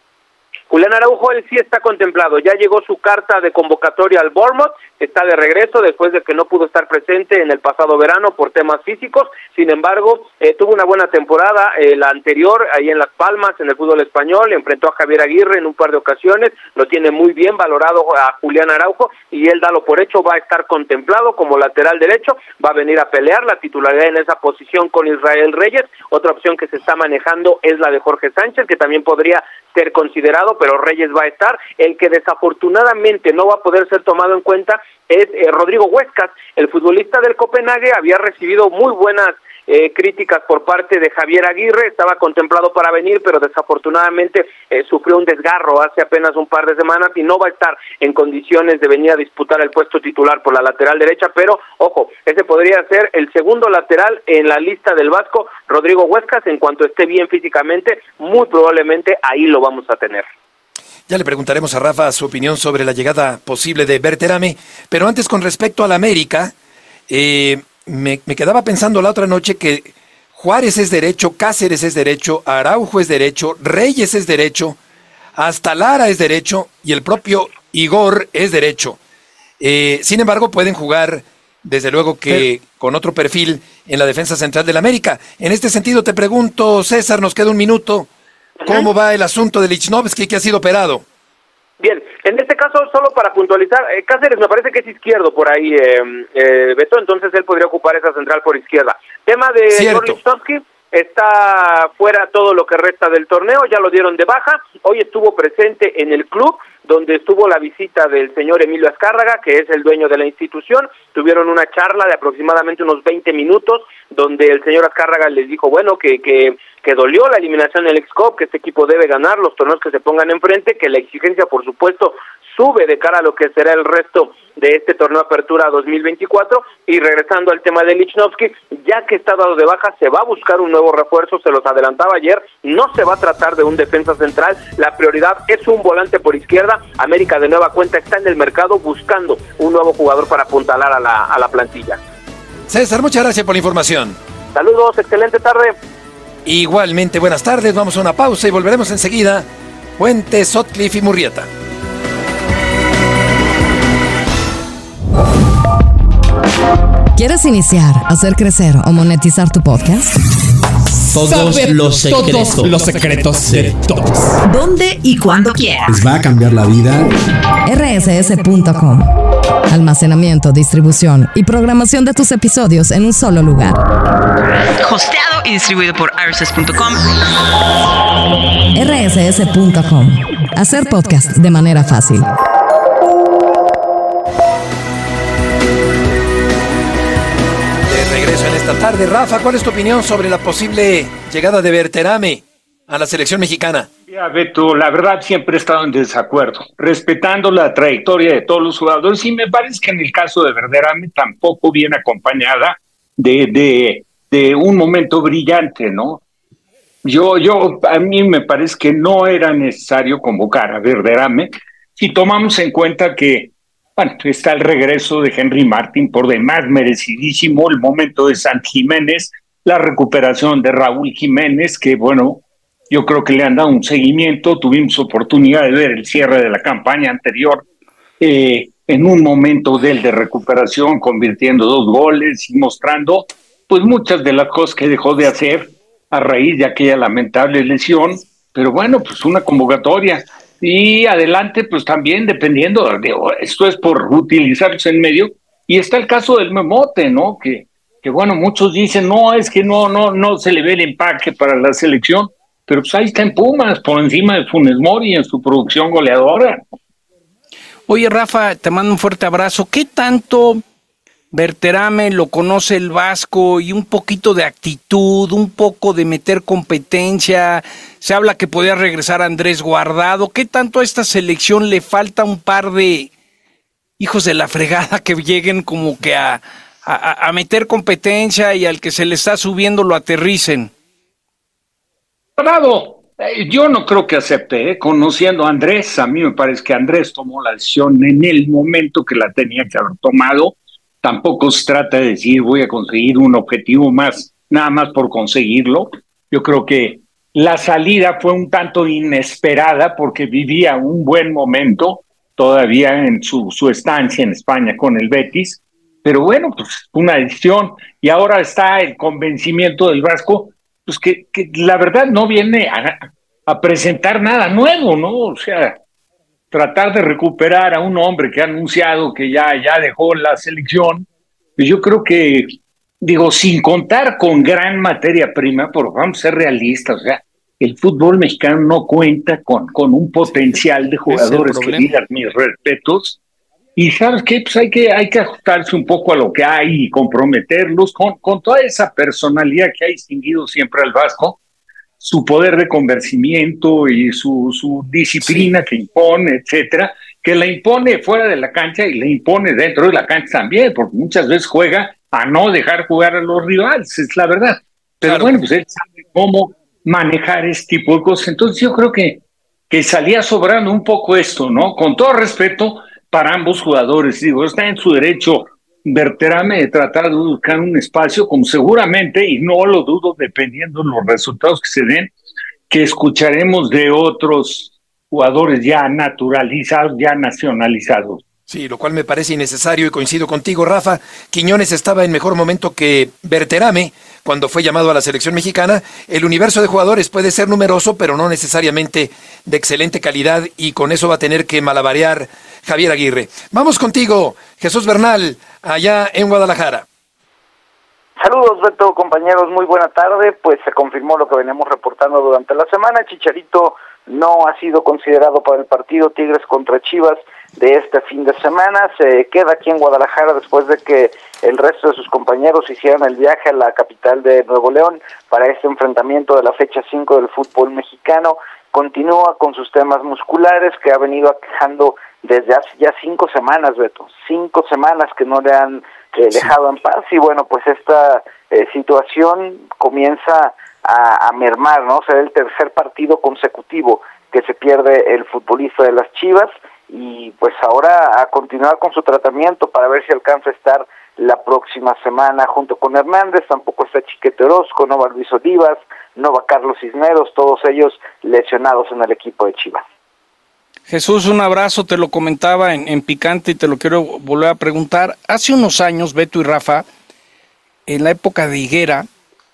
Julián Araujo, él sí está contemplado, ya llegó su carta de convocatoria al Bournemouth, está de regreso después de que no pudo estar presente en el pasado verano por temas físicos. Sin embargo, eh, tuvo una buena temporada, eh, la anterior, ahí en Las Palmas, en el fútbol español, enfrentó a Javier Aguirre en un par de ocasiones, lo tiene muy bien valorado a Julián Araujo, y él, dalo por hecho, va a estar contemplado como lateral derecho, va a venir a pelear la titularidad en esa posición con Israel Reyes. Otra opción que se está manejando es la de Jorge Sánchez, que también podría ser considerado, pero Reyes va a estar. El que desafortunadamente no va a poder ser tomado en cuenta es eh, Rodrigo Huescas, el futbolista del Copenhague. Había recibido muy buenas eh, críticas por parte de Javier Aguirre, estaba contemplado para venir, pero desafortunadamente eh, sufrió un desgarro hace apenas un par de semanas y no va a estar en condiciones de venir a disputar el puesto titular por la lateral derecha. Pero ojo, ese podría ser el segundo lateral en la lista del Vasco, Rodrigo Huescas. En cuanto esté bien físicamente, muy probablemente ahí lo vamos a tener. Ya le preguntaremos a Rafa su opinión sobre la llegada posible de Berterame, pero antes, con respecto a la América, eh, me, me quedaba pensando la otra noche que Juárez es derecho, Cáceres es derecho, Araujo es derecho, Reyes es derecho, hasta Lara es derecho y el propio Igor es derecho. Eh, sin embargo, pueden jugar, desde luego que pero, con otro perfil en la defensa central del América. En este sentido te pregunto, César, nos queda un minuto, ¿cómo va el asunto de Lichnowsky, que ha sido operado? Bien, en este caso, solo para puntualizar, eh, Cáceres me parece que es izquierdo por ahí, eh, eh, Beto, entonces él podría ocupar esa central por izquierda. Tema de Lichnowsky, está fuera todo lo que resta del torneo, ya lo dieron de baja. Hoy estuvo presente en el club, donde estuvo la visita del señor Emilio Azcárraga, que es el dueño de la institución. Tuvieron una charla de aproximadamente unos veinte minutos, donde el señor Azcárraga les dijo, bueno, que, que, que dolió la eliminación del X-Cup, que este equipo debe ganar los torneos que se pongan enfrente, que la exigencia, por supuesto, sube de cara a lo que será el resto de este torneo Apertura dos mil veinticuatro. Y regresando al tema de Lichnowsky, ya que está dado de baja, se va a buscar un nuevo refuerzo, se los adelantaba ayer, no se va a tratar de un defensa central, la prioridad es un volante por izquierda. América de nueva cuenta está en el mercado buscando un nuevo jugador para apuntalar a la, a la plantilla. César, muchas gracias por la información. Saludos, excelente tarde. Igualmente, buenas tardes, vamos a una pausa y volveremos enseguida. Puente, Sotcliffe y Murrieta. ¿Quieres iniciar, hacer crecer o monetizar tu podcast? Todos Saber los secretos. todos los secretos de todos. ¿Dónde y cuándo quieras? ¿Les va a cambiar la vida? R S S punto com. Almacenamiento, distribución y programación de tus episodios en un solo lugar. Hosteado y distribuido por R S S punto com. R S S punto com. Hacer podcast de manera fácil. Regreso en esta tarde. Rafa, ¿cuál es tu opinión sobre la posible llegada de Berterame a la selección mexicana? Ya, Beto, la verdad siempre he estado en desacuerdo, respetando la trayectoria de todos los jugadores, y me parece que en el caso de Berterame tampoco viene acompañada de, de, de un momento brillante, ¿no? Yo, yo, a mí me parece que no era necesario convocar a Berterame si tomamos en cuenta que bueno, está el regreso de Henry Martin, por demás merecidísimo, el momento de Santi Jiménez, la recuperación de Raúl Jiménez, que bueno, yo creo que le han dado un seguimiento, tuvimos oportunidad de ver el cierre de la campaña anterior, eh, en un momento de él de recuperación, convirtiendo dos goles y mostrando pues muchas de las cosas que dejó de hacer a raíz de aquella lamentable lesión, pero bueno, pues una convocatoria. Y adelante, pues también dependiendo, de, esto es por utilizarse en medio, y está el caso del Memote, ¿no? Que, que bueno, muchos dicen, no, es que no, no, no se le ve el empaque para la selección, pero pues ahí está en Pumas, por encima de Funes Mori en su producción goleadora. Oye, Rafa, te mando un fuerte abrazo. ¿Qué tanto Berterame lo conoce el Vasco y un poquito de actitud, un poco de meter competencia? Se habla que podía regresar Andrés Guardado. ¿Qué tanto a esta selección le falta un par de hijos de la fregada que lleguen como que a, a, a meter competencia y al que se le está subiendo lo aterricen? Guardado, eh, yo no creo que acepte, ¿eh? Conociendo a Andrés, a mí me parece que Andrés tomó la decisión en el momento que la tenía que haber tomado. Tampoco se trata de decir voy a conseguir un objetivo más, nada más por conseguirlo. Yo creo que la salida fue un tanto inesperada porque vivía un buen momento todavía en su, su estancia en España con el Betis, pero bueno, pues una decisión, y ahora está el convencimiento del Vasco, pues que, que la verdad no viene a, a presentar nada nuevo, ¿no? O sea, tratar de recuperar a un hombre que ha anunciado que ya, ya dejó la selección, pues yo creo que, digo, sin contar con gran materia prima, porque vamos a ser realistas, o sea, el fútbol mexicano no cuenta con, con un potencial de jugadores que digan mis respetos, y ¿sabes qué? Pues hay que, hay que ajustarse un poco a lo que hay y comprometerlos con, con toda esa personalidad que ha distinguido siempre al Vasco, su poder de convencimiento y su, su disciplina sí. que impone, etcétera, que la impone fuera de la cancha y la impone dentro de la cancha también, porque muchas veces juega a no dejar jugar a los rivales, es la verdad. Pero claro. Bueno, pues él sabe cómo manejar este tipo de cosas. Entonces yo creo que, que salía sobrando un poco esto, ¿no? Con todo respeto para ambos jugadores. Digo, está en su derecho Berterame de tratar de buscar un espacio, como seguramente, y no lo dudo, dependiendo de los resultados que se den, que escucharemos de otros jugadores ya naturalizados, ya nacionalizados. Sí, lo cual me parece innecesario y coincido contigo, Rafa. Quiñones estaba en mejor momento que Berterame cuando fue llamado a la selección mexicana. El universo de jugadores puede ser numeroso, pero no necesariamente de excelente calidad, y con eso va a tener que malabarear Javier Aguirre. Vamos contigo, Jesús Bernal, allá en Guadalajara. Saludos, Beto, compañeros, muy buena tarde. Pues se confirmó lo que veníamos reportando durante la semana. Chicharito no ha sido considerado para el partido Tigres contra Chivas de este fin de semana. Se queda aquí en Guadalajara después de que el resto de sus compañeros hicieran el viaje a la capital de Nuevo León para este enfrentamiento de la fecha cinco del fútbol mexicano. Continúa con sus temas musculares que ha venido aquejando desde hace ya cinco semanas, Beto. Cinco semanas que no le han eh, dejado en paz, y bueno, pues esta eh, situación comienza a, a mermar, ¿no? Será el tercer partido consecutivo que se pierde el futbolista de las Chivas, y pues ahora a continuar con su tratamiento para ver si alcanza a estar la próxima semana junto con Hernández. Tampoco está Chiquete Orozco, no va Luis Olivas, no va Carlos Cisneros, todos ellos lesionados en el equipo de Chivas. Jesús, un abrazo, te lo comentaba en, en Picante y te lo quiero volver a preguntar. Hace unos años, Beto y Rafa, en la época de Higuera,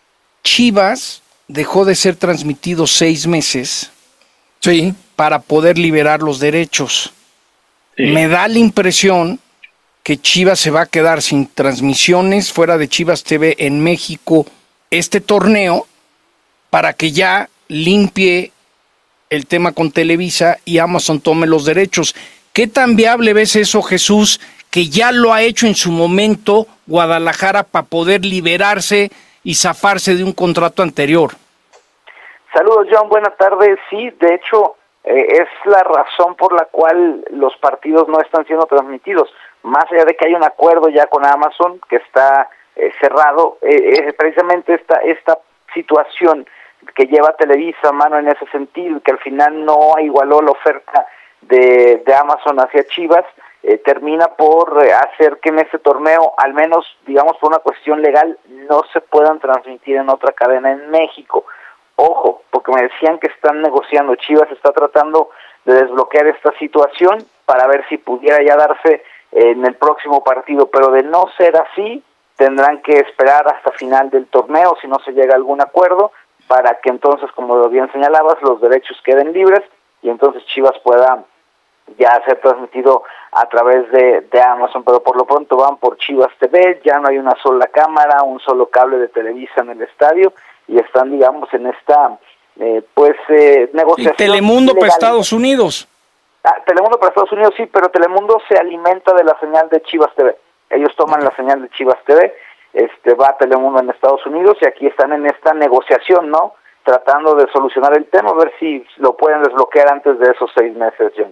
Chivas dejó de ser transmitido seis meses sí. para poder liberar los derechos. Sí. Me da la impresión que Chivas se va a quedar sin transmisiones fuera de Chivas T V en México este torneo para que ya limpie el tema con Televisa y Amazon tome los derechos. ¿Qué tan viable ves eso, Jesús, que ya lo ha hecho en su momento Guadalajara para poder liberarse y zafarse de un contrato anterior? Saludos, John, buenas tardes. Sí, de hecho, eh, es la razón por la cual los partidos no están siendo transmitidos. Más allá de que hay un acuerdo ya con Amazon que está eh, cerrado, eh, es precisamente esta, esta situación que lleva Televisa a mano en ese sentido, que al final no igualó la oferta de, de Amazon hacia Chivas, eh, termina por eh, hacer que en este torneo, al menos digamos por una cuestión legal, no se puedan transmitir en otra cadena en México. Ojo, porque me decían que están negociando, Chivas está tratando de desbloquear esta situación para ver si pudiera ya darse en el próximo partido, pero de no ser así, tendrán que esperar hasta final del torneo si no se llega a algún acuerdo, para que entonces, como bien señalabas, los derechos queden libres y entonces Chivas pueda ya ser transmitido a través de, de Amazon, pero por lo pronto van por Chivas T V, ya no hay una sola cámara, un solo cable de Televisa en el estadio y están, digamos, en esta eh, pues eh, negociación. Y Telemundo para Estados Unidos. Ah, Telemundo para Estados Unidos sí, pero Telemundo se alimenta de la señal de Chivas T V. Ellos toman la señal de Chivas T V, este va a Telemundo en Estados Unidos y aquí están en esta negociación, ¿no? Tratando de solucionar el tema, a ver si lo pueden desbloquear antes de esos seis meses, John.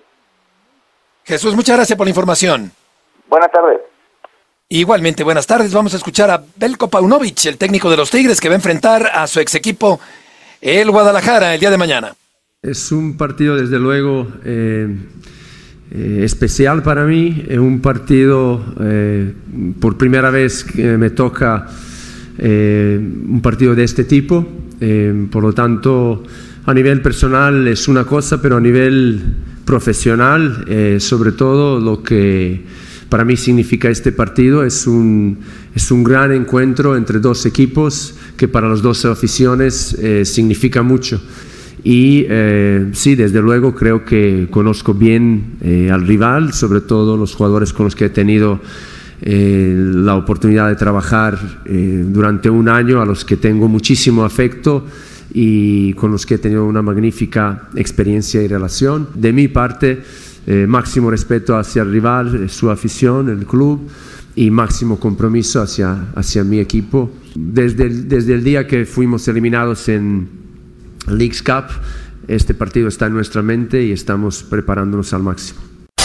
Jesús, muchas gracias por la información. Buenas tardes. Igualmente, buenas tardes. Vamos a escuchar a Belko Paunovic, el técnico de los Tigres, que va a enfrentar a su ex equipo, el Guadalajara, el día de mañana. Es un partido, desde luego, eh, eh, especial para mí. Es un partido, eh, por primera vez que me toca eh, un partido de este tipo. Eh, por lo tanto, a nivel personal es una cosa, pero a nivel profesional, eh, sobre todo lo que para mí significa este partido es un, es un gran encuentro entre dos equipos que para las dos aficiones eh, significa mucho. Y eh, sí, desde luego creo que conozco bien eh, al rival, sobre todo los jugadores con los que he tenido eh, la oportunidad de trabajar eh, durante un año, a los que tengo muchísimo afecto y con los que he tenido una magnífica experiencia y relación. De mi parte, eh, máximo respeto hacia el rival, su afición, el club, y máximo compromiso hacia, hacia mi equipo. Desde el, desde el día que fuimos eliminados en Leagues Cup, este partido está en nuestra mente y estamos preparándonos al máximo.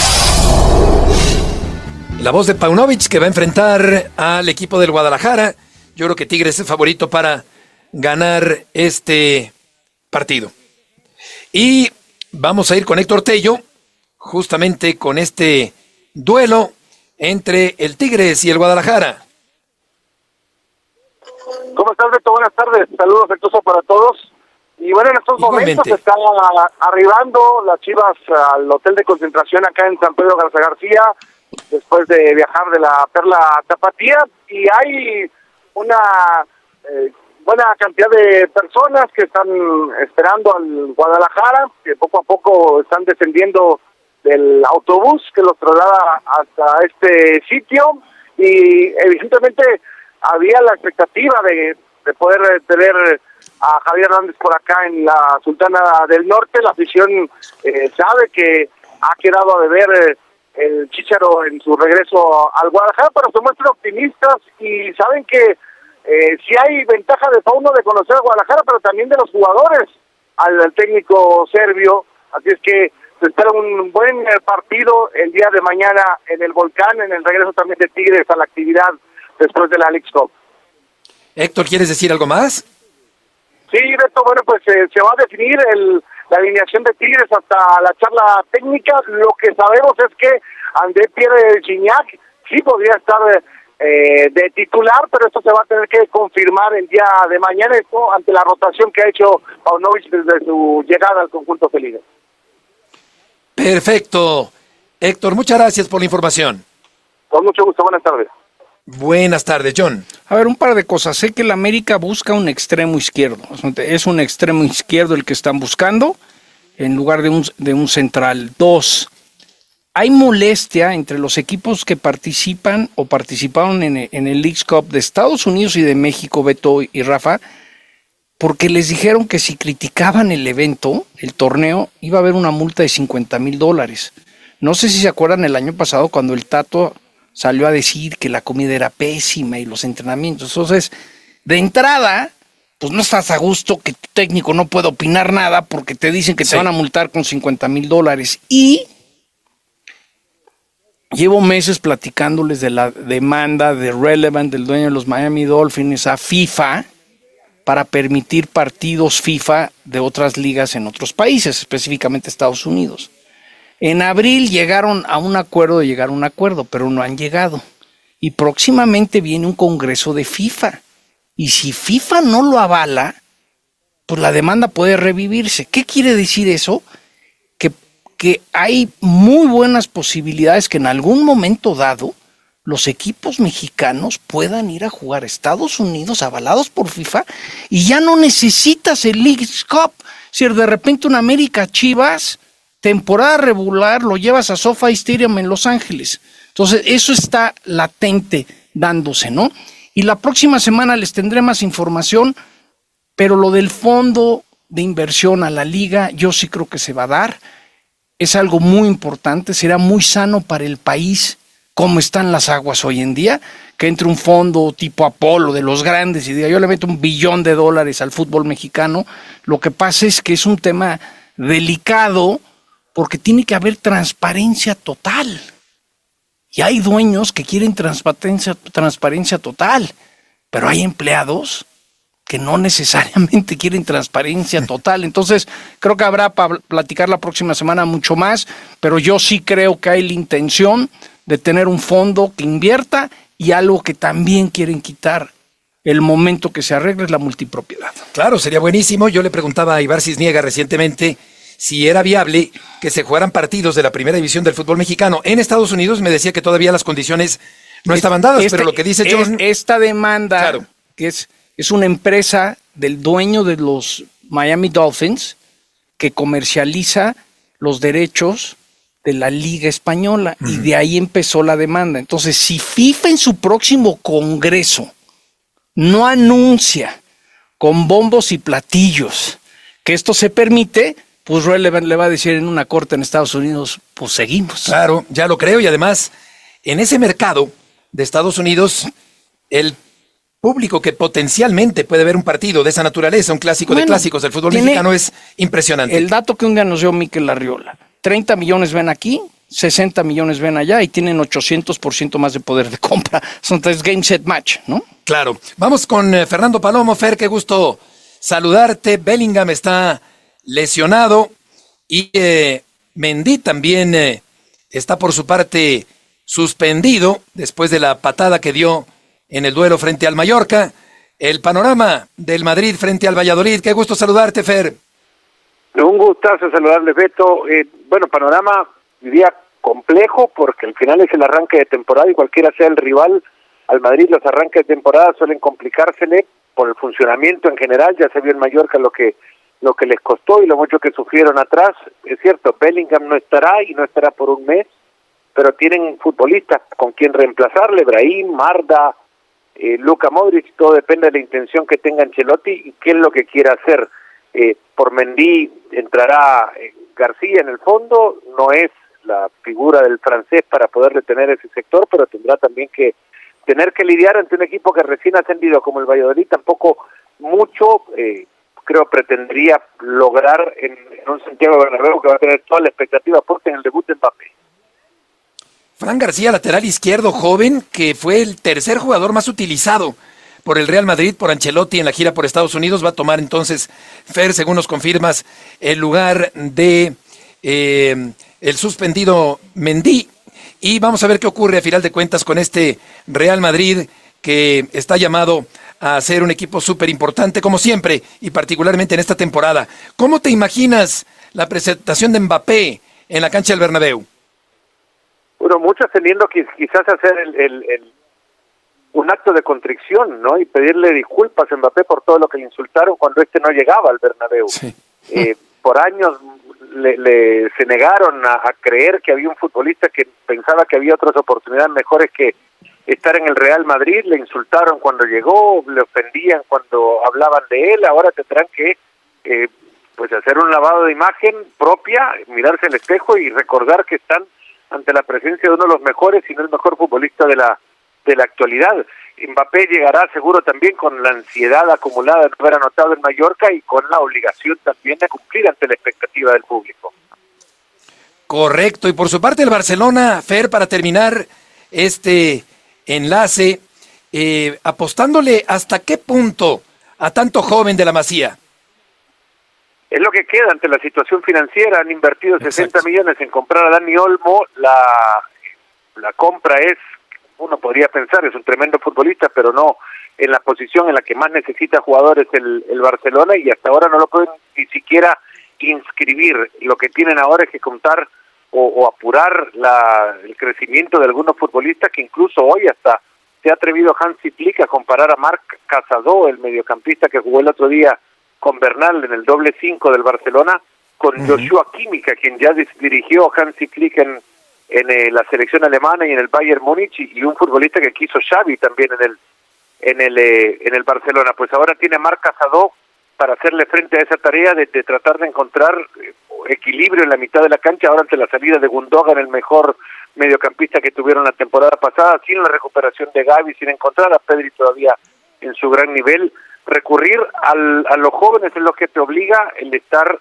La voz de Paunovic, que va a enfrentar al equipo del Guadalajara. Yo creo que Tigres es favorito para ganar este partido. Y vamos a ir con Héctor Tello, justamente con este duelo entre el Tigres y el Guadalajara. ¿Cómo estás, Beto? Buenas tardes. Saludos afectuosos para todos. Y bueno, en estos Igualmente. momentos están arribando las Chivas al hotel de concentración acá en San Pedro Garza García, después de viajar de la Perla Tapatía, y hay una eh, buena cantidad de personas que están esperando al Guadalajara, que poco a poco están descendiendo del autobús que los traslada hasta este sitio, y evidentemente había la expectativa de, de poder tener a Javier Hernández por acá en la Sultana del Norte. La afición eh, sabe que ha quedado a deber eh, el Chícharo en su regreso al Guadalajara, pero se muestran optimistas y saben que eh, sí hay ventaja de Pauno de conocer a Guadalajara, pero también de los jugadores al, al técnico serbio. Así es que se espera un buen eh, partido el día de mañana en el Volcán, en el regreso también de Tigres a la actividad después de la Leagues Cup. Héctor, ¿quieres decir algo más? Sí, Beto, bueno, pues eh, se va a definir el, la alineación de Tigres hasta la charla técnica. Lo que sabemos es que André Pierre Gignac sí podría estar eh, de titular, pero esto se va a tener que confirmar el día de mañana, esto ante la rotación que ha hecho Paunovic desde su llegada al conjunto felino. Perfecto. Héctor, muchas gracias por la información. Con mucho gusto, buenas tardes. Buenas tardes, John. A ver, un par de cosas. Sé que el América busca un extremo izquierdo. Es un extremo izquierdo el que están buscando en lugar de un, de un central. Dos, hay molestia entre los equipos que participan o participaron en, en el Leagues Cup de Estados Unidos y de México, Beto y Rafa, porque les dijeron que si criticaban el evento, el torneo, iba a haber una multa de cincuenta mil dólares. No sé si se acuerdan el año pasado cuando el Tato salió a decir que la comida era pésima y los entrenamientos. Entonces, de entrada, pues no estás a gusto que tu técnico no puede opinar nada porque te dicen que sí. Te van a multar con cincuenta mil dólares. Y llevo meses platicándoles de la demanda de Relevant, del dueño de los Miami Dolphins, a FIFA para permitir partidos FIFA de otras ligas en otros países, específicamente Estados Unidos. En abril llegaron a un acuerdo de llegar a un acuerdo, pero no han llegado. Y próximamente viene un congreso de FIFA. Y si FIFA no lo avala, pues la demanda puede revivirse. ¿Qué quiere decir eso? Que, que hay muy buenas posibilidades que en algún momento dado los equipos mexicanos puedan ir a jugar a Estados Unidos avalados por FIFA y ya no necesitas el Leagues Cup. Si de repente un América Chivas, temporada regular, lo llevas a SoFi Stadium en Los Ángeles. Entonces, eso está latente dándose, ¿no? Y la próxima semana les tendré más información, pero lo del fondo de inversión a la liga, yo sí creo que se va a dar. Es algo muy importante, será muy sano para el país, como están las aguas hoy en día, que entre un fondo tipo Apolo de los grandes y diga, yo le meto un billón de dólares al fútbol mexicano. Lo que pasa es que es un tema delicado, porque tiene que haber transparencia total. Y hay dueños que quieren transparencia, transparencia total, pero hay empleados que no necesariamente quieren transparencia total. Entonces, creo que habrá para platicar la próxima semana mucho más, pero yo sí creo que hay la intención de tener un fondo que invierta y algo que también quieren quitar el momento que se arregle es la multipropiedad. Claro, sería buenísimo. Yo le preguntaba a Ibar Cisniega recientemente si era viable que se jugaran partidos de la primera división del fútbol mexicano en Estados Unidos. Me decía que todavía las condiciones no estaban dadas, este, pero lo que dice John... Es, esta demanda, claro, que es, es una empresa del dueño de los Miami Dolphins que comercializa los derechos de la Liga Española, uh-huh. y de ahí empezó la demanda. Entonces, si FIFA en su próximo congreso no anuncia con bombos y platillos que esto se permite, pues Relevant le va a decir en una corte en Estados Unidos, pues seguimos. Claro, ya lo creo, y además, en ese mercado de Estados Unidos, el público que potencialmente puede ver un partido de esa naturaleza, un clásico bueno, de clásicos del fútbol mexicano, es impresionante. El dato que un día nos dio Mikel Arriola, treinta millones ven aquí, sesenta millones ven allá y tienen ochocientos por ciento más de poder de compra. Son tres game set match, ¿no? Claro. Vamos con eh, Fernando Palomo. Fer, qué gusto saludarte. Bellingham está lesionado y eh, Mendy también eh, está por su parte suspendido después de la patada que dio en el duelo frente al Mallorca. El panorama del Madrid frente al Valladolid. Qué gusto saludarte, Fer. Un gustazo saludarles, Beto. Eh, bueno, panorama, diría, complejo, porque al final es el arranque de temporada y cualquiera sea el rival, al Madrid los arranques de temporada suelen complicársele por el funcionamiento en general. Ya se vio en Mallorca lo que lo que les costó y lo mucho que sufrieron atrás. Es cierto, Bellingham no estará y no estará por un mes, pero tienen futbolistas con quien reemplazarle, Brahim, Marda, eh, Luka Modric. Todo depende de la intención que tenga Ancelotti y qué es lo que quiera hacer. Eh, por Mendy entrará eh, García en el fondo, no es la figura del francés para poder detener ese sector, pero tendrá también que tener que lidiar ante un equipo que recién ascendido como el Valladolid. Tampoco mucho, eh, creo, pretendería lograr en, en un Santiago Bernabéu que va a tener toda la expectativa puesta en el debut de Mbappé. Fran García, lateral izquierdo joven, que fue el tercer jugador más utilizado por el Real Madrid, por Ancelotti en la gira por Estados Unidos, va a tomar entonces, Fer, según nos confirmas, el lugar de eh, el suspendido Mendy. y vamos a ver qué ocurre a final de cuentas con este Real Madrid que está llamado a ser un equipo súper importante como siempre y particularmente en esta temporada. ¿Cómo te imaginas la presentación de Mbappé en la cancha del Bernabéu? Bueno, muchos teniendo que quizás hacer el, el, el, un acto de contrición, ¿no? Y pedirle disculpas a Mbappé por todo lo que le insultaron cuando este no llegaba al Bernabéu. Sí. Eh, por años le, le se negaron a, a creer que había un futbolista que pensaba que había otras oportunidades mejores que estar en el Real Madrid. Le insultaron cuando llegó, le ofendían cuando hablaban de él. Ahora tendrán que eh, pues hacer un lavado de imagen propia, mirarse al espejo y recordar que están ante la presencia de uno de los mejores, si no el mejor futbolista de la de la actualidad. Mbappé llegará seguro también con la ansiedad acumulada de haber anotado en Mallorca y con la obligación también de cumplir ante la expectativa del público. Correcto, y por su parte el Barcelona, Fer, para terminar este enlace, eh, apostándole hasta qué punto a tanto joven de la Masía. Es lo que queda ante la situación financiera. Han invertido sesenta Exacto. millones en comprar a Dani Olmo. La, la compra es, uno podría pensar, es un tremendo futbolista, pero no en la posición en la que más necesita jugadores el, el Barcelona, y hasta ahora no lo pueden ni siquiera inscribir. Lo que tienen ahora es que contar o, o apurar la, el crecimiento de algunos futbolistas, que incluso hoy hasta se ha atrevido Hansi Flick a comparar a Marc Casado, el mediocampista que jugó el otro día con Bernal en el doble cinco del Barcelona, con uh-huh. Joshua Kimmich, quien ya dirigió Hansi Flick en, en eh, la selección alemana y en el Bayern Múnich, y, y un futbolista que quiso Xavi también en el en el eh, en el Barcelona. Pues ahora tiene Marc Casado para hacerle frente a esa tarea de, de tratar de encontrar eh, equilibrio en la mitad de la cancha, ahora ante la salida de Gundogan, el mejor mediocampista que tuvieron la temporada pasada, sin la recuperación de Gavi, sin encontrar a Pedri todavía en su gran nivel. Recurrir al, a los jóvenes es lo que te obliga el estar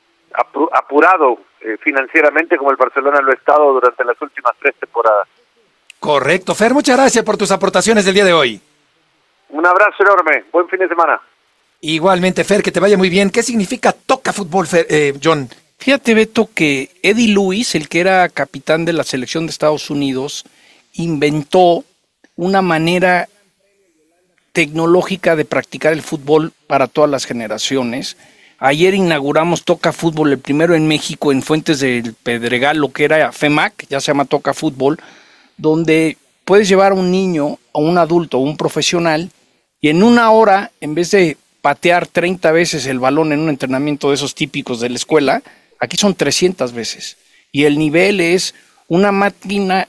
apurado eh, financieramente, como el Barcelona lo ha estado durante las últimas tres temporadas. Correcto, Fer, muchas gracias por tus aportaciones del día de hoy. Un abrazo enorme, buen fin de semana. Igualmente, Fer, que te vaya muy bien. ¿Qué significa toca fútbol, Fer, eh, John? Fíjate, Beto, que Eddie Lewis, el que era capitán de la selección de Estados Unidos, inventó una manera tecnológica de practicar el fútbol para todas las generaciones. Ayer inauguramos Toca Fútbol, el primero en México, en Fuentes del Pedregal, lo que era FEMAC, ya se llama Toca Fútbol, donde puedes llevar a un niño, a un adulto, a un profesional, y en una hora, en vez de patear treinta veces el balón en un entrenamiento de esos típicos de la escuela, aquí son trescientas veces. Y el nivel es una máquina,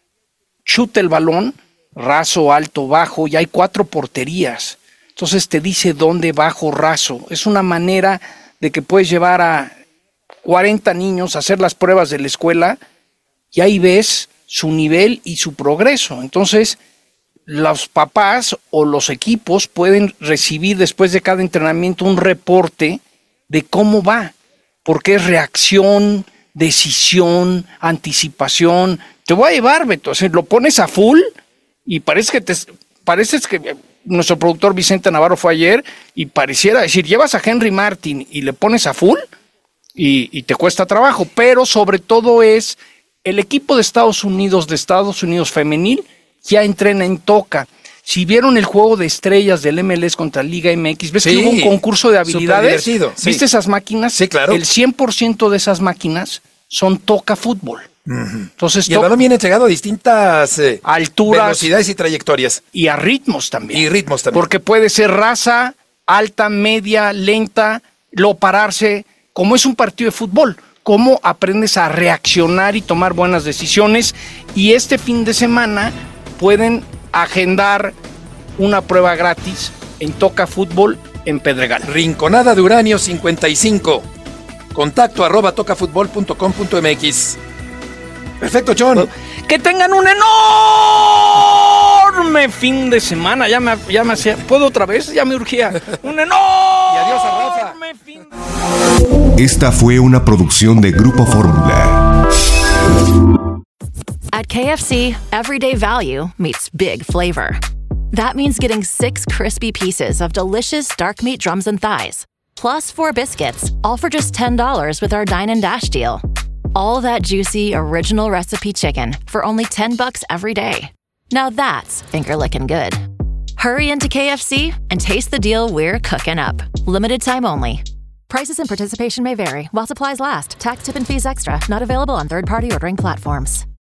chuta el balón, raso, alto, bajo, y hay cuatro porterías. Entonces te dice dónde, bajo, raso. Es una manera de que puedes llevar a cuarenta niños a hacer las pruebas de la escuela y ahí ves su nivel y su progreso. Entonces los papás o los equipos pueden recibir después de cada entrenamiento un reporte de cómo va, porque es reacción, decisión, anticipación. Te voy a llevar, Beto, o sea, lo pones a full y parece que te parece que nuestro productor Vicente Navarro fue ayer y pareciera decir, llevas a Henry Martin y le pones a full y, y te cuesta trabajo, pero sobre todo es el equipo de Estados Unidos, de Estados Unidos femenil, ya entrena en Toca. Si vieron el juego de estrellas del M L S contra Liga M X, ¿ves sí, que hubo un concurso de habilidades? Sí. ¿Viste esas máquinas? Sí, claro. El cien por ciento de esas máquinas son Toca Fútbol. Uh-huh. Entonces, y el balón viene entregado a distintas eh, alturas, velocidades y trayectorias. Y a ritmos también. Y ritmos también. Porque puede ser raza, alta, media, lenta, luego pararse. Como es un partido de fútbol, cómo aprendes a reaccionar y tomar buenas decisiones. Y este fin de semana pueden agendar una prueba gratis en Toca Fútbol en Pedregal. Rinconada de Uranio cincuenta y cinco. Contacto arroba tocafutbol punto com punto m x. Perfecto, John. Que tengan un enorme fin de semana. Ya me, ya me hacía. ¿Puedo otra vez? Ya me urgía. Un enorme y adiós a Rafa. Fin de... Esta fue una producción de Grupo Fórmula. At K F C, everyday value meets big flavor. That means getting six crispy pieces of delicious dark meat drums and thighs, plus four biscuits, all for just ten dollars with our Dine and Dash deal. All that juicy original recipe chicken for only ten bucks every day. Now that's finger-licking good. Hurry into K F C and taste the deal we're cooking up. Limited time only. Prices and participation may vary while supplies last. Tax, tip, and fees extra. Not available on third-party ordering platforms.